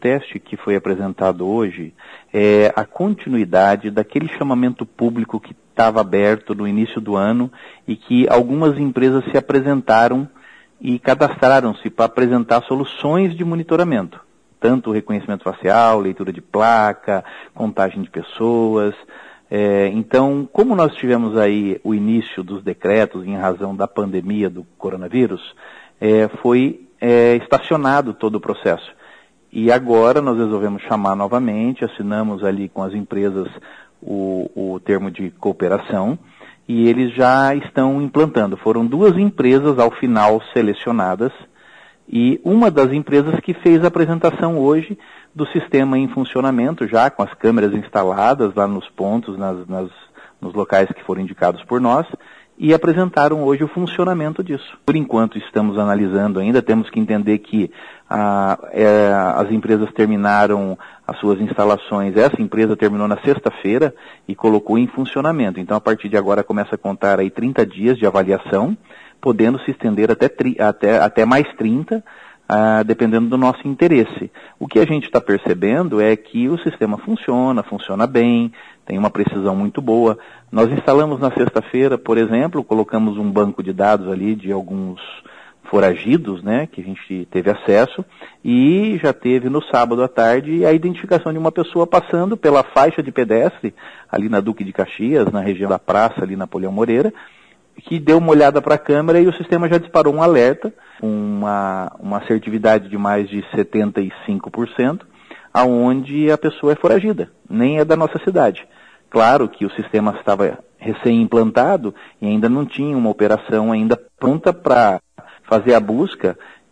teste que foi apresentado hoje é a continuidade daquele chamamento público que estava aberto no início do ano e que algumas empresas se apresentaram e cadastraram-se para apresentar soluções de monitoramento. Tanto reconhecimento facial, leitura de placa, contagem de pessoas. Então, como nós tivemos aí o início dos decretos em razão da pandemia do coronavírus, foi estacionado todo o processo. E agora nós resolvemos chamar novamente, assinamos ali com as empresas o termo de cooperação e eles já estão implantando. Foram 2 empresas ao final selecionadas e uma das empresas que fez a apresentação hoje do sistema em funcionamento, já com as câmeras instaladas lá nos pontos, nos locais que foram indicados por nós, e apresentaram hoje o funcionamento disso. Por enquanto estamos analisando ainda, temos que entender que as empresas terminaram as suas instalações, essa empresa terminou na sexta-feira e colocou em funcionamento. Então a partir de agora começa a contar aí 30 dias de avaliação, podendo se estender até mais 30, dependendo do nosso interesse. O que a gente está percebendo é que o sistema funciona bem, tem uma precisão muito boa. Nós instalamos na sexta-feira, por exemplo, colocamos um banco de dados ali de alguns foragidos, né, que a gente teve acesso, e já teve no sábado à tarde a identificação de uma pessoa passando pela faixa de pedestre, ali na Duque de Caxias, na região da praça, ali na Napoleão Moreira, que deu uma olhada para a câmera e o sistema já disparou um alerta, uma assertividade de mais de 75%, aonde a pessoa é foragida, nem é da nossa cidade. Claro que o sistema estava recém-implantado e ainda não tinha uma operação ainda pronta para fazer a busca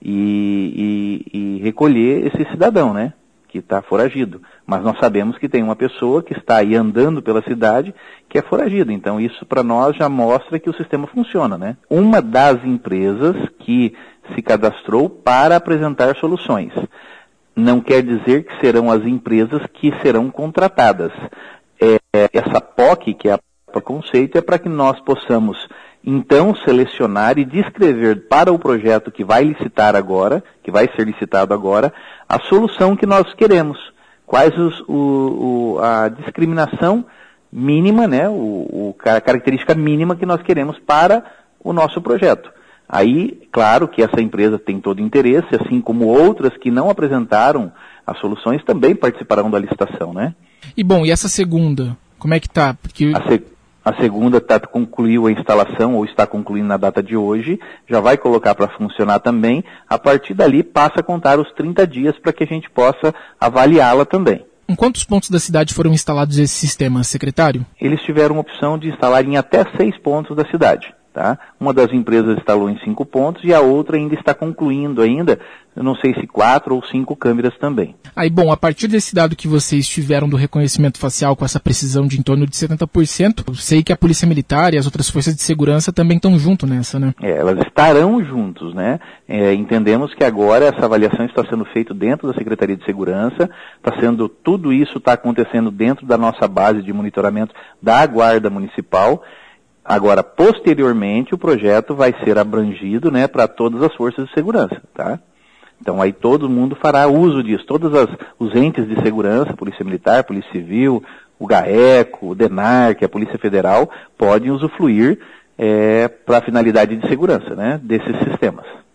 e recolher esse cidadão, né, que está foragido. Mas nós sabemos que tem uma pessoa que está aí andando pela cidade que é foragida. Então isso para nós já mostra que o sistema funciona, né? Uma das empresas que se cadastrou para apresentar soluções. Não quer dizer que serão as empresas que serão contratadas. Essa POC, que é o conceito, é para que nós possamos então selecionar e descrever para o projeto que vai licitar agora, que vai ser licitado agora, a solução que nós queremos. Quais a discriminação mínima, né, a característica mínima que nós queremos para o nosso projeto. Aí, claro que essa empresa tem todo interesse, assim como outras que não apresentaram as soluções também participarão da licitação, né? E essa segunda, como é que tá? Porque a segunda concluiu a instalação, ou está concluindo na data de hoje, já vai colocar para funcionar também. A partir dali passa a contar os 30 dias para que a gente possa avaliá-la também. Em quantos pontos da cidade foram instalados esses sistemas, secretário? Eles tiveram a opção de instalar em até 6 pontos da cidade. Tá? Uma das empresas instalou em 5 pontos e a outra ainda está concluindo ainda, eu não sei se 4 ou 5 câmeras também. Aí, a partir desse dado que vocês tiveram do reconhecimento facial com essa precisão de em torno de 70%, eu sei que a Polícia Militar e as outras forças de segurança também estão junto nessa, né? Elas estarão juntos, né? Entendemos que agora essa avaliação está sendo feita dentro da Secretaria de Segurança, tudo isso está acontecendo dentro da nossa base de monitoramento da Guarda Municipal. Agora, posteriormente, o projeto vai ser abrangido, né, para todas as forças de segurança, tá? Então aí todo mundo fará uso disso, os entes de segurança, Polícia Militar, Polícia Civil, o GAECO, o DENAR, que é a Polícia Federal, podem usufruir para a finalidade de segurança, né, desses sistemas.